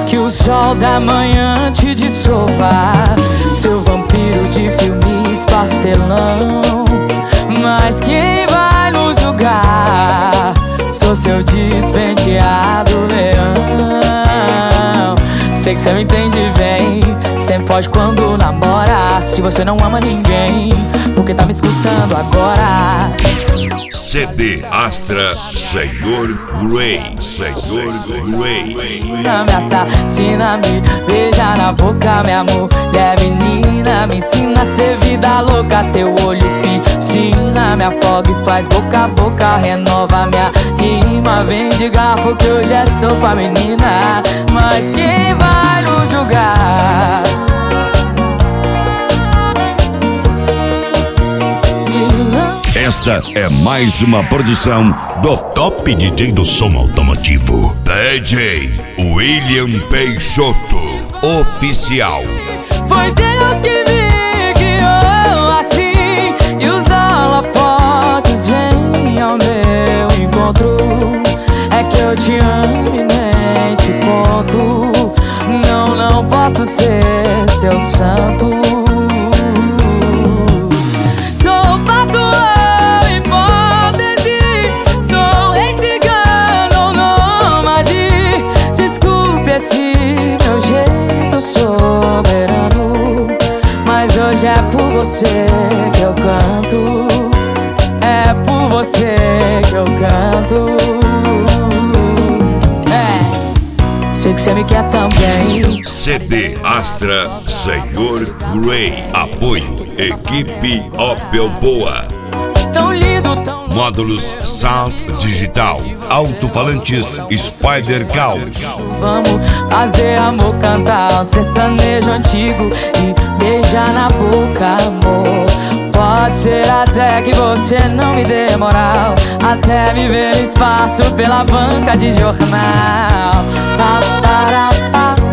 que o sol da manhã te dissolva, seu vampiro de filmes pastelão. Mas quem vai nos julgar? Sou seu despenteado leão. Sei que cê me entende bem, sempre foge quando namora. Se você não ama ninguém, porque tá me escutando agora? CD Astra, Senhor Grey, Senhor Grey. Me assassina, me beija na boca, minha mulher menina. Me ensina a ser vida louca, teu olho piscina. Me afoga e faz boca a boca, renova minha rima. Vem de garfo que hoje é sopa, menina. Mas quem vai nos julgar? Esta é mais uma produção do Top DJ do som automotivo, DJ William Peixoto Oficial. Foi Deus que me criou assim, e os holofotes vêm ao meu encontro. É que eu te amo e nem te conto. Não posso ser seu santo. Hoje é por você que eu canto, é por você que eu canto. Sei que você me quer também. CD Astra, Senhor Grey. Apoio Equipe Opel Boa. Tão lindo, tão Módulos Sound Digital, alto-falantes Spider Caos. Vamos fazer amor, cantar um sertanejo antigo e beijar na boca, amor. Pode ser até que você não me dê moral, até me ver no espaço pela banca de jornal.